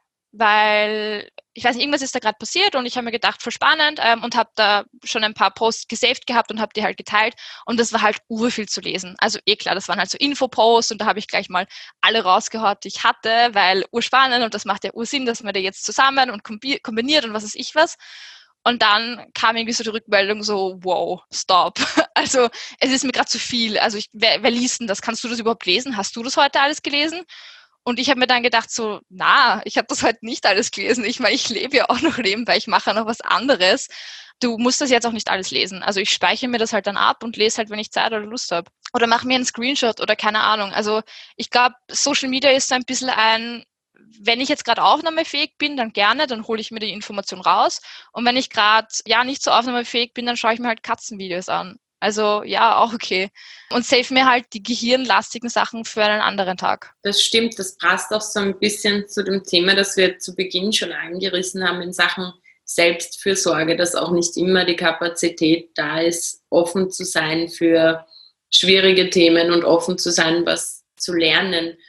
weil ich weiß nicht, irgendwas ist da gerade passiert und ich habe mir gedacht, voll spannend ähm, und habe da schon ein paar Posts gesaved gehabt und habe die halt geteilt und das war halt urviel zu lesen. Also eh klar, das waren halt so Infoposts und da habe ich gleich mal alle rausgehaut, die ich hatte, weil urspannend und das macht ja ursinn, dass man die jetzt zusammen und kombiniert und was weiß ich was. Und dann kam irgendwie so die Rückmeldung so, wow, stop. Also es ist mir gerade zu viel. Also ich, wer, wer liest denn das? Kannst du das überhaupt lesen? Hast du das heute alles gelesen? Und ich habe mir dann gedacht so, na, ich habe das heute nicht alles gelesen. Ich meine, ich lebe ja auch noch nebenbei, ich mache ja noch was anderes. Du musst das jetzt auch nicht alles lesen. Also ich speichere mir das halt dann ab und lese halt, wenn ich Zeit oder Lust habe. Oder mache mir einen Screenshot oder keine Ahnung. Also ich glaube, Social Media ist so ein bisschen ein, wenn ich jetzt gerade aufnahmefähig bin, dann gerne, dann hole ich mir die Information raus. Und wenn ich gerade ja nicht so aufnahmefähig bin, dann schaue ich mir halt Katzenvideos an. Also ja, auch okay. Und save mir halt die gehirnlastigen Sachen für einen anderen Tag. Das stimmt, das passt auch so ein bisschen zu dem Thema, das wir zu Beginn schon angerissen haben in Sachen Selbstfürsorge, dass auch nicht immer die Kapazität da ist, offen zu sein für schwierige Themen und offen zu sein, was zu lernen.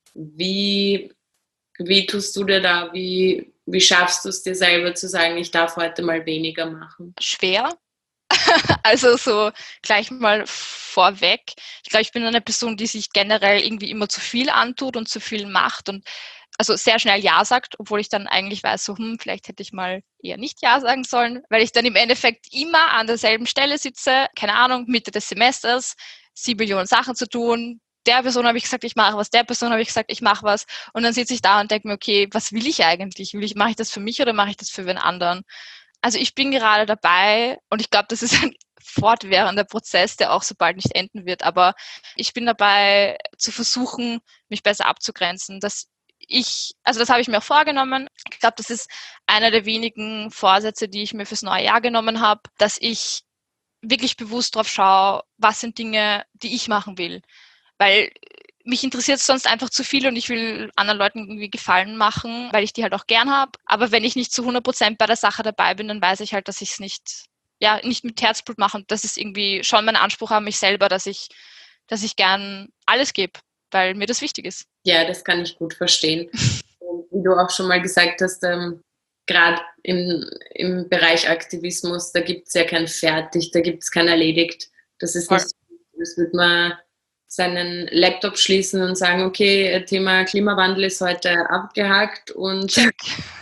Wie, wie tust du dir da, wie, wie schaffst du es dir selber zu sagen, ich darf heute mal weniger machen? Schwer. Also so gleich mal vorweg. Ich glaube, ich bin eine Person, die sich generell irgendwie immer zu viel antut und zu viel macht und also sehr schnell Ja sagt, obwohl ich dann eigentlich weiß, so, hm, vielleicht hätte ich mal eher nicht Ja sagen sollen, weil ich dann im Endeffekt immer an derselben Stelle sitze, keine Ahnung, Mitte des Semesters, sieben Millionen Sachen zu tun. Der Person habe ich gesagt, ich mache was, der Person habe ich gesagt, ich mache was. Und dann sitze ich da und denke mir, okay, was will ich eigentlich? Will ich, mache ich das für mich oder mache ich das für wen anderen? Also ich bin gerade dabei und ich glaube, das ist ein fortwährender Prozess, der auch so bald nicht enden wird. Aber ich bin dabei zu versuchen, mich besser abzugrenzen, dass ich, also das habe ich mir auch vorgenommen. Ich glaube, das ist einer der wenigen Vorsätze, die ich mir fürs neue Jahr genommen habe, dass ich wirklich bewusst drauf schaue, was sind Dinge, die ich machen will. Weil mich interessiert es sonst einfach zu viel und ich will anderen Leuten irgendwie Gefallen machen, weil ich die halt auch gern habe. Aber wenn ich nicht zu hundert Prozent bei der Sache dabei bin, dann weiß ich halt, dass ich es nicht, ja, nicht mit Herzblut mache. Und das ist irgendwie schon mein Anspruch an mich selber, dass ich, dass ich gern alles gebe, weil mir das wichtig ist. Ja, das kann ich gut verstehen. Und wie du auch schon mal gesagt hast, ähm, gerade im, im Bereich Aktivismus, da gibt es ja kein Fertig, da gibt es kein Erledigt. Das ist Voll. nicht so, das wird man seinen Laptop schließen und sagen, okay, Thema Klimawandel ist heute abgehakt und Check.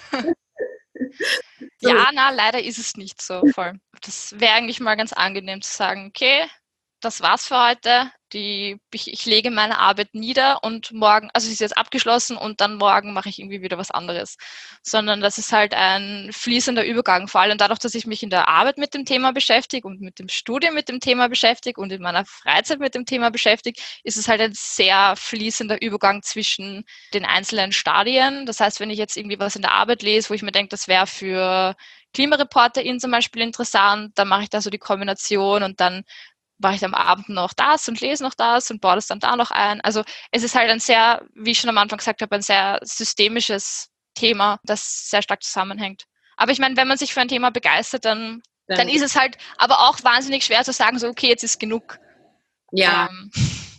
So. Ja, na, leider ist es nicht so voll. Das wäre eigentlich mal ganz angenehm zu sagen, okay, das war's für heute. Die, ich, ich lege meine Arbeit nieder und morgen, also sie ist jetzt abgeschlossen und dann morgen mache ich irgendwie wieder was anderes. Sondern das ist halt ein fließender Übergang. Vor allem dadurch, dass ich mich in der Arbeit mit dem Thema beschäftige und mit dem Studium mit dem Thema beschäftige und in meiner Freizeit mit dem Thema beschäftige, ist es halt ein sehr fließender Übergang zwischen den einzelnen Stadien. Das heißt, wenn ich jetzt irgendwie was in der Arbeit lese, wo ich mir denke, das wäre für KlimareporterInnen zum Beispiel interessant, dann mache ich da so die Kombination und dann mache ich am Abend noch das und lese noch das und baue das dann da noch ein. Also es ist halt ein sehr, wie ich schon am Anfang gesagt habe, ein sehr systemisches Thema, das sehr stark zusammenhängt. Aber ich meine, wenn man sich für ein Thema begeistert, dann, dann ist es halt aber auch wahnsinnig schwer zu sagen, so okay, jetzt ist genug. Ja, Ähm,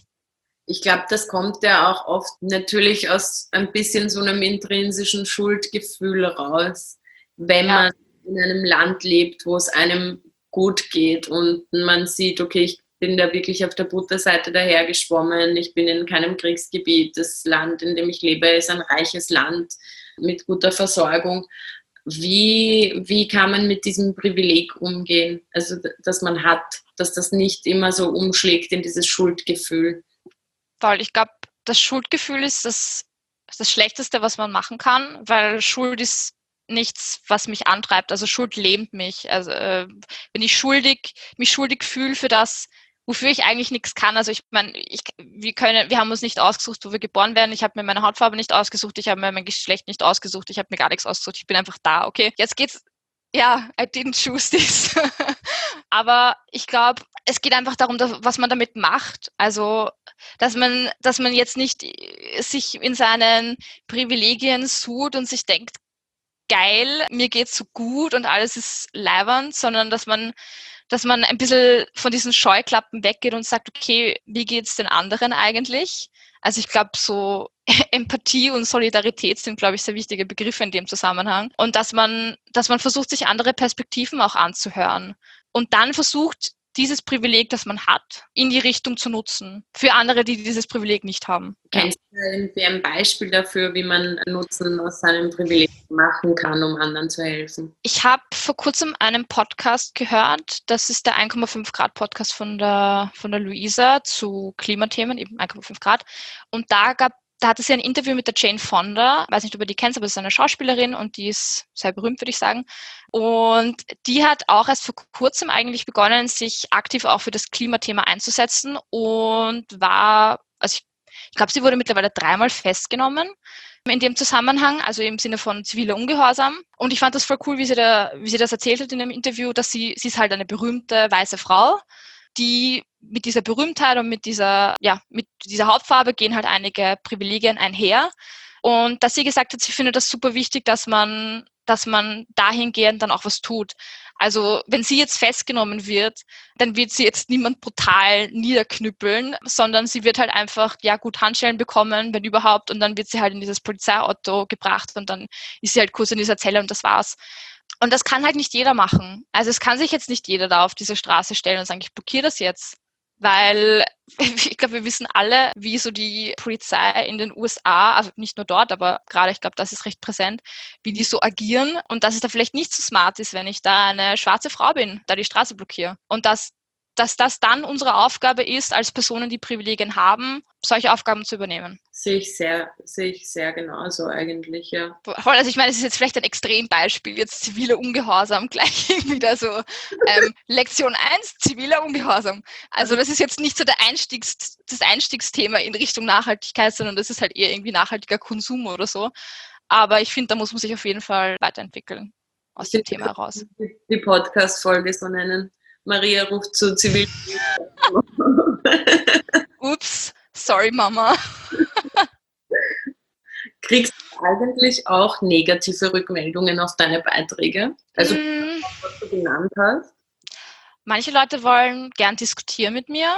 ich glaube, das kommt ja auch oft natürlich aus ein bisschen so einem intrinsischen Schuldgefühl raus, wenn Ja. man in einem Land lebt, wo es einem gut geht und man sieht, okay, ich bin da wirklich auf der Butterseite dahergeschwommen, ich bin in keinem Kriegsgebiet, das Land, in dem ich lebe, ist ein reiches Land mit guter Versorgung. Wie, wie kann man mit diesem Privileg umgehen, also das man hat, dass das nicht immer so umschlägt in dieses Schuldgefühl? Weil ich glaube, das Schuldgefühl ist das, das Schlechteste, was man machen kann, weil Schuld ist nichts, was mich antreibt. Also Schuld lähmt mich. Also äh, wenn ich schuldig, mich schuldig fühle für das, wofür ich eigentlich nichts kann. Also ich meine, ich, wir können, wir haben uns nicht ausgesucht, wo wir geboren werden. Ich habe mir meine Hautfarbe nicht ausgesucht. Ich habe mir mein Geschlecht nicht ausgesucht. Ich habe mir gar nichts ausgesucht. Ich bin einfach da. Okay, jetzt geht's. Ja, I didn't choose this. Aber ich glaube, es geht einfach darum, dass, was man damit macht. Also, dass man, dass man jetzt nicht sich in seinen Privilegien sucht und sich denkt, geil, mir geht's so gut und alles ist leibernd, sondern dass man, dass man ein bisschen von diesen Scheuklappen weggeht und sagt, okay, wie geht's den anderen eigentlich? Also ich glaube, so Empathie und Solidarität sind, glaube ich, sehr wichtige Begriffe in dem Zusammenhang. Und dass man, dass man versucht, sich andere Perspektiven auch anzuhören. Und dann versucht, dieses Privileg, das man hat, in die Richtung zu nutzen. Für andere, die dieses Privileg nicht haben. Kennst du irgendwie ein Beispiel dafür, wie man Nutzen aus seinem Privileg machen kann, um anderen zu helfen? Ich habe vor kurzem einen Podcast gehört, das ist der eins Komma fünf Grad Podcast von der, von der Luisa zu Klimathemen, eben eins Komma fünf Grad. Und da gab Da hatte sie ein Interview mit der Jane Fonda, weiß nicht, ob ihr die kennst, aber das ist eine Schauspielerin und die ist sehr berühmt, würde ich sagen. Und die hat auch erst vor kurzem eigentlich begonnen, sich aktiv auch für das Klimathema einzusetzen und war, also ich, ich glaube, sie wurde mittlerweile dreimal festgenommen in dem Zusammenhang, also im Sinne von ziviler Ungehorsam. Und ich fand das voll cool, wie sie, da, wie sie das erzählt hat in dem Interview, dass sie, sie ist halt eine berühmte weiße Frau, die mit dieser Berühmtheit und mit dieser, ja, mit dieser Hautfarbe gehen halt einige Privilegien einher. Und dass sie gesagt hat, sie findet das super wichtig, dass man, dass man dahingehend dann auch was tut. Also wenn sie jetzt festgenommen wird, dann wird sie jetzt niemand brutal niederknüppeln, sondern sie wird halt einfach, ja gut, Handschellen bekommen, wenn überhaupt, und dann wird sie halt in dieses Polizeiauto gebracht und dann ist sie halt kurz in dieser Zelle und das war's. Und das kann halt nicht jeder machen. Also es kann sich jetzt nicht jeder da auf diese Straße stellen und sagen, ich blockiere das jetzt. Weil ich glaube, wir wissen alle, wie so die Polizei in den U S A, also nicht nur dort, aber gerade, ich glaube, das ist recht präsent, wie die so agieren und dass es da vielleicht nicht so smart ist, wenn ich da eine schwarze Frau bin, da die Straße blockiere. Und dass, dass das dann unsere Aufgabe ist, als Personen, die Privilegien haben, solche Aufgaben zu übernehmen. Sehe ich sehr, sehe ich sehr genauso eigentlich, ja. Voll, also ich meine, es ist jetzt vielleicht ein Extrembeispiel, jetzt ziviler Ungehorsam, gleich wieder so ähm, Lektion eins, ziviler Ungehorsam. Also das ist jetzt nicht so der Einstiegs, das Einstiegsthema in Richtung Nachhaltigkeit, sondern das ist halt eher irgendwie nachhaltiger Konsum oder so. Aber ich finde, da muss man sich auf jeden Fall weiterentwickeln aus dem Thema heraus. Die Podcast-Folge so nennen. Maria ruft zu zivil. Ups, sorry Mama. Kriegst du eigentlich auch negative Rückmeldungen auf deine Beiträge? Also, Mm, was du genannt hast? Manche Leute wollen gern diskutieren mit mir.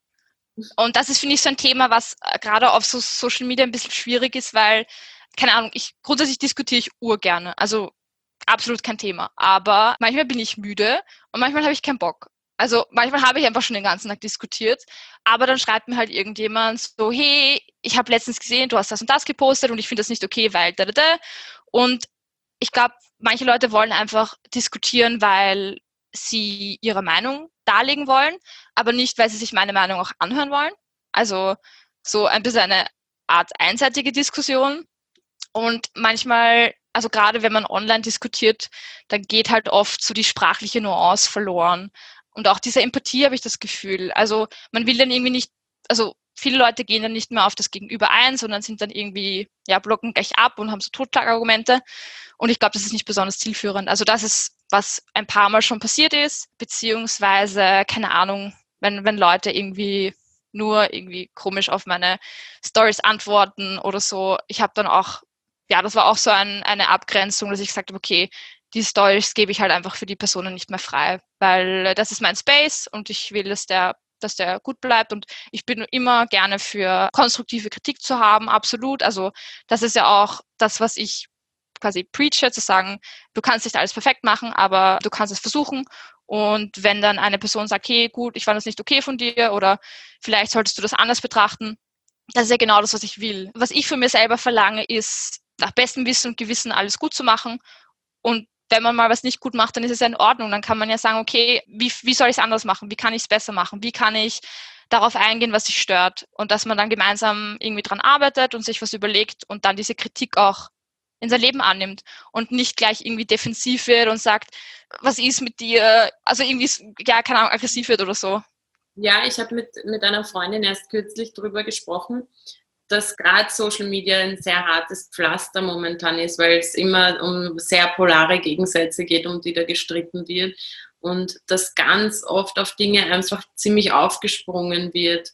Und das ist, finde ich, so ein Thema, was äh, gerade auf so Social Media ein bisschen schwierig ist, weil, keine Ahnung, ich grundsätzlich diskutiere ich urgerne. Also absolut kein Thema. Aber manchmal bin ich müde und manchmal habe ich keinen Bock. Also manchmal habe ich einfach schon den ganzen Tag diskutiert, aber dann schreibt mir halt irgendjemand so, hey, ich habe letztens gesehen, du hast das und das gepostet und ich finde das nicht okay, weil da, da, da. Und ich glaube, manche Leute wollen einfach diskutieren, weil sie ihre Meinung darlegen wollen, aber nicht, weil sie sich meine Meinung auch anhören wollen. Also so ein bisschen eine Art einseitige Diskussion. Und manchmal, also gerade wenn man online diskutiert, dann geht halt oft so die sprachliche Nuance verloren. Und auch diese Empathie habe ich das Gefühl. Also man will dann irgendwie nicht, also viele Leute gehen dann nicht mehr auf das Gegenüber ein, sondern sind dann irgendwie, ja, blocken gleich ab und haben so Totschlagargumente. Und ich glaube, das ist nicht besonders zielführend. Also das ist, was ein paar Mal schon passiert ist, beziehungsweise, keine Ahnung, wenn, wenn Leute irgendwie nur irgendwie komisch auf meine Stories antworten oder so. Ich habe dann auch, ja, das war auch so ein, eine Abgrenzung, dass ich gesagt habe, okay, die Stories gebe ich halt einfach für die Personen nicht mehr frei, weil das ist mein Space und ich will, dass der, dass der gut bleibt und ich bin immer gerne für konstruktive Kritik zu haben, absolut. Also das ist ja auch das, was ich quasi preache, zu sagen, du kannst nicht alles perfekt machen, aber du kannst es versuchen. Und wenn dann eine Person sagt, hey, gut, ich fand das nicht okay von dir oder vielleicht solltest du das anders betrachten, das ist ja genau das, was ich will. Was ich für mir selber verlange, ist, nach bestem Wissen und Gewissen alles gut zu machen. Und wenn man mal was nicht gut macht, dann ist es ja in Ordnung. Dann kann man ja sagen, okay, wie, wie soll ich es anders machen? Wie kann ich es besser machen? Wie kann ich darauf eingehen, was sich stört? Und dass man dann gemeinsam irgendwie dran arbeitet und sich was überlegt und dann diese Kritik auch in sein Leben annimmt und nicht gleich irgendwie defensiv wird und sagt, was ist mit dir? Also irgendwie, ja, keine Ahnung, aggressiv wird oder so. Ja, ich habe mit, mit einer Freundin erst kürzlich darüber gesprochen, dass gerade Social Media ein sehr hartes Pflaster momentan ist, weil es immer um sehr polare Gegensätze geht, um die da gestritten wird und dass ganz oft auf Dinge einfach ziemlich aufgesprungen wird,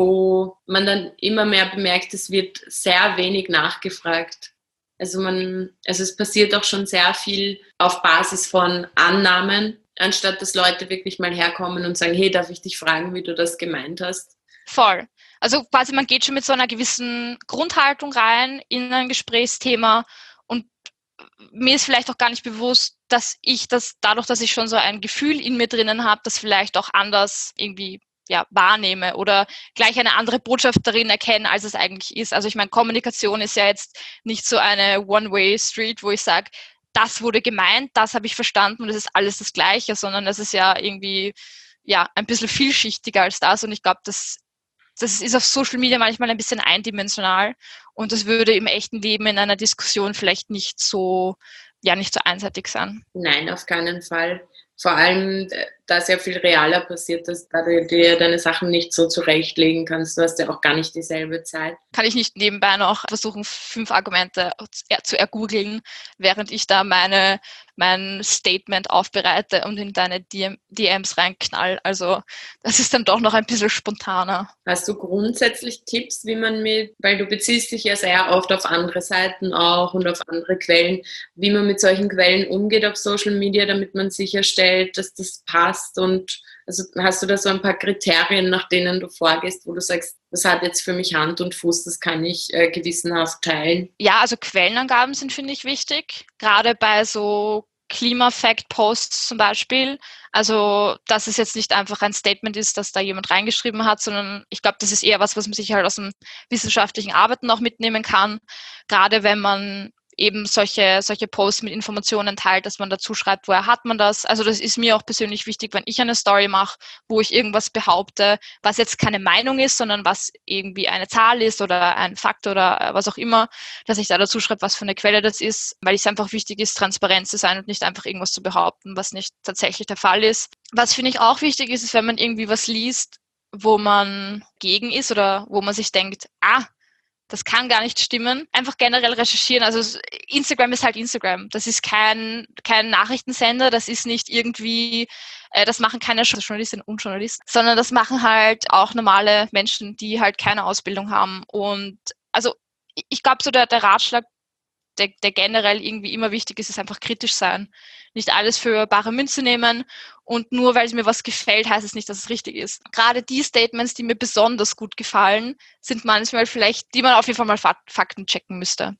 wo man dann immer mehr bemerkt, es wird sehr wenig nachgefragt. Also man, also es passiert auch schon sehr viel auf Basis von Annahmen, anstatt dass Leute wirklich mal herkommen und sagen, hey, darf ich dich fragen, wie du das gemeint hast? Voll. Also quasi man geht schon mit so einer gewissen Grundhaltung rein in ein Gesprächsthema und mir ist vielleicht auch gar nicht bewusst, dass ich das, dadurch, dass ich schon so ein Gefühl in mir drinnen habe, das vielleicht auch anders irgendwie ja, wahrnehme oder gleich eine andere Botschaft darin erkenne, als es eigentlich ist. Also ich meine, Kommunikation ist ja jetzt nicht so eine One-Way-Street, wo ich sage, das wurde gemeint, das habe ich verstanden und es ist alles das Gleiche, sondern das ist ja irgendwie ja ein bisschen vielschichtiger als das und ich glaube, das Das ist auf Social Media manchmal ein bisschen eindimensional und das würde im echten Leben in einer Diskussion vielleicht nicht so, ja, nicht so einseitig sein. Nein, auf keinen Fall. Vor allem, da sehr viel realer passiert, dass da du dir deine Sachen nicht so zurechtlegen kannst. Du hast ja auch gar nicht dieselbe Zeit. Kann ich nicht nebenbei noch versuchen, fünf Argumente zu ergoogeln, während ich da meine, mein Statement aufbereite und in deine D Ms reinknall. Also das ist dann doch noch ein bisschen spontaner. Hast du grundsätzlich Tipps, wie man mit, weil du beziehst dich ja sehr oft auf andere Seiten auch und auf andere Quellen, wie man mit solchen Quellen umgeht auf Social Media, damit man sicherstellt, dass das passt und also hast du da so ein paar Kriterien, nach denen du vorgehst, wo du sagst, das hat jetzt für mich Hand und Fuß, das kann ich äh, gewissenhaft teilen? Ja, also Quellenangaben sind, finde ich, wichtig. Gerade bei so Klima-Fact-Posts zum Beispiel. Also, dass es jetzt nicht einfach ein Statement ist, das da jemand reingeschrieben hat, sondern ich glaube, das ist eher was, was man sich halt aus dem wissenschaftlichen Arbeiten auch mitnehmen kann. Gerade wenn man eben solche, solche Posts mit Informationen teilt, dass man dazu schreibt, woher hat man das. Also das ist mir auch persönlich wichtig, wenn ich eine Story mache, wo ich irgendwas behaupte, was jetzt keine Meinung ist, sondern was irgendwie eine Zahl ist oder ein Fakt oder was auch immer, dass ich da dazu schreibe, was für eine Quelle das ist, weil es einfach wichtig ist, transparent zu sein und nicht einfach irgendwas zu behaupten, was nicht tatsächlich der Fall ist. Was finde ich auch wichtig ist, ist, wenn man irgendwie was liest, wo man gegen ist oder wo man sich denkt, ah, das kann gar nicht stimmen. Einfach generell recherchieren. Also Instagram ist halt Instagram. Das ist kein, kein Nachrichtensender. Das ist nicht irgendwie, äh, das machen keine Journalistinnen und Journalisten, sondern das machen halt auch normale Menschen, die halt keine Ausbildung haben. Und also ich glaube, so der, der Ratschlag, der, der generell irgendwie immer wichtig ist, ist einfach kritisch sein. Nicht alles für bare Münze nehmen und nur weil es mir was gefällt, heißt es nicht, dass es richtig ist. Gerade die Statements, die mir besonders gut gefallen, sind manchmal vielleicht, die man auf jeden Fall mal Fakten checken müsste.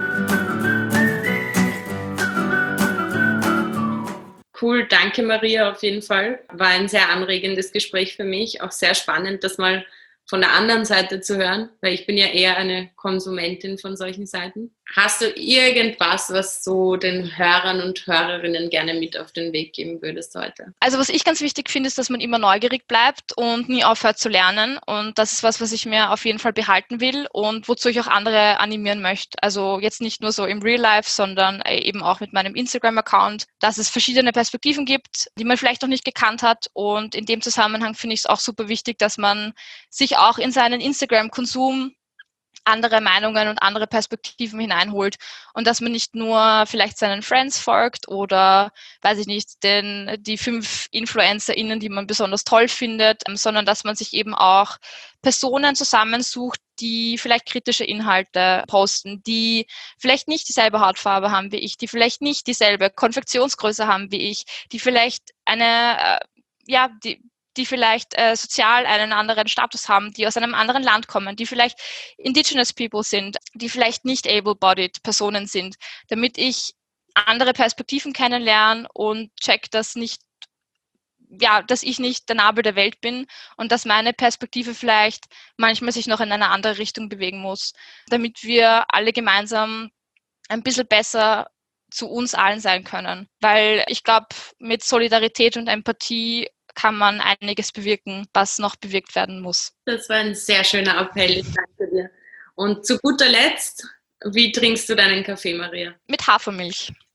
Cool, danke Maria auf jeden Fall. War ein sehr anregendes Gespräch für mich, auch sehr spannend, das mal von der anderen Seite zu hören, weil ich bin ja eher eine Konsumentin von solchen Seiten. Hast du irgendwas, was du den Hörern und Hörerinnen gerne mit auf den Weg geben würdest heute? Also was ich ganz wichtig finde, ist, dass man immer neugierig bleibt und nie aufhört zu lernen. Und das ist was, was ich mir auf jeden Fall behalten will und wozu ich auch andere animieren möchte. Also jetzt nicht nur so im Real Life, sondern eben auch mit meinem Instagram-Account, dass es verschiedene Perspektiven gibt, die man vielleicht noch nicht gekannt hat. Und in dem Zusammenhang finde ich es auch super wichtig, dass man sich auch in seinen Instagram-Konsum andere Meinungen und andere Perspektiven hineinholt und dass man nicht nur vielleicht seinen Friends folgt oder, weiß ich nicht, den, die fünf InfluencerInnen, die man besonders toll findet, sondern dass man sich eben auch Personen zusammensucht, die vielleicht kritische Inhalte posten, die vielleicht nicht dieselbe Hautfarbe haben wie ich, die vielleicht nicht dieselbe Konfektionsgröße haben wie ich, die vielleicht eine, äh, ja, die die vielleicht äh, sozial einen anderen Status haben, die aus einem anderen Land kommen, die vielleicht Indigenous People sind, die vielleicht nicht able-bodied Personen sind, damit ich andere Perspektiven kennenlerne und check, dass nicht, ja, dass ich nicht der Nabel der Welt bin und dass meine Perspektive vielleicht manchmal sich noch in eine andere Richtung bewegen muss, damit wir alle gemeinsam ein bisschen besser zu uns allen sein können. Weil ich glaube, mit Solidarität und Empathie kann man einiges bewirken, was noch bewirkt werden muss. Das war ein sehr schöner Appell, ich danke dir. Und zu guter Letzt, wie trinkst du deinen Kaffee, Maria? Mit Hafermilch.